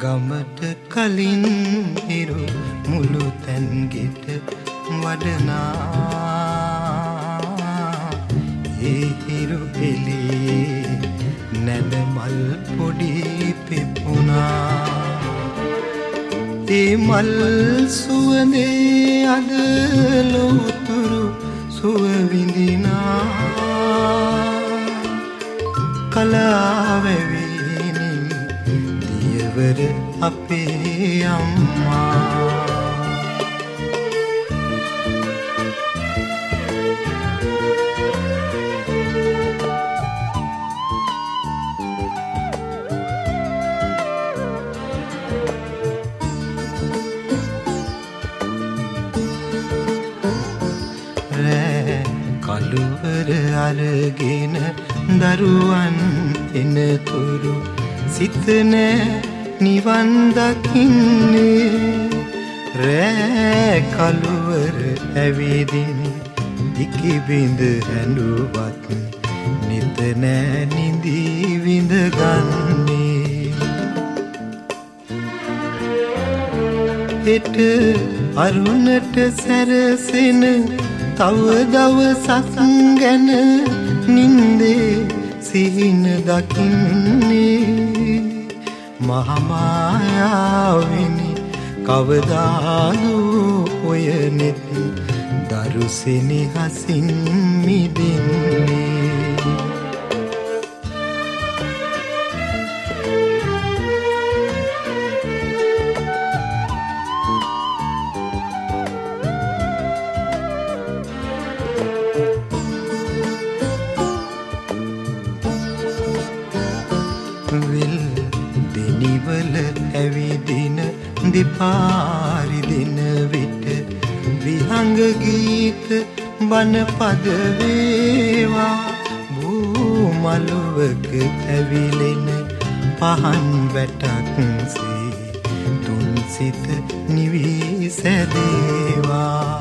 ගමට කලින් හිරු මුළු තැන් ගෙට වඩනා ඒ හිරු එළියේ නැද මල් පොඩි පිපුණා ඒ මල් සුවඳේ අද ලෝතුරු සුව විඳිනා කලාවැවිනින් දියවර අපේ අම්මා කළුවර අරගෙන දරුවන් එනතුරු සිත නෑ නිවන් දකින්නේ රෑ කළුවර ඇවිදින් දිකි බිඳ හැඬුවත් නිත නෑ නිදී විඳගන්නේ හෙට අරුණට සැරසෙන තව දවසක් ගැන නින්දේ සිහින දකින්නේ මහමායාවෙනි කවදාදු ඔය නෙත් දරුසෙනි හසින් මිදෙන්නේ විල් දෙනිවල ඇවිදින දෙපාරි දෙන විට විහංග ගීත බණ පද වේවා භූමලුවක ඇවිලෙන පහන් වැටක් සේ තුන් සිත නිවී සැදේවා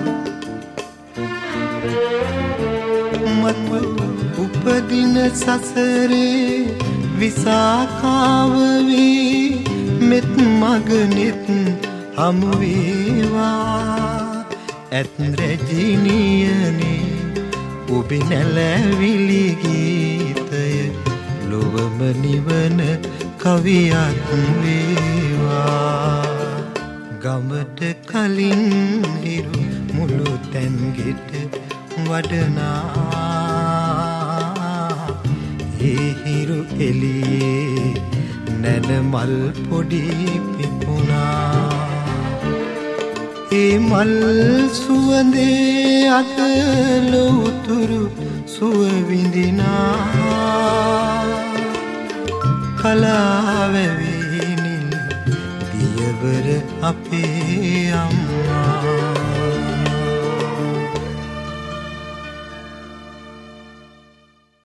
මත් උපදින සසරේ විසාකාව වී මෙත් මගනෙත් හමු වේවා ඇත් රැජිනියනේ ඔබේ නැලවිලි ගීතය ලොවම නිවන කවියක් වේවා ගමට කලින් හිරු මුළු තැන් ගෙට වඩනා ඒ හිරු එළියේ නැන මල් පොඩි පිපුණා ඒ මල් සුවඳේ අත ලෝතුරු සුව විඳිනා කලාවැවිනිල් දියවර අපේ අම්මා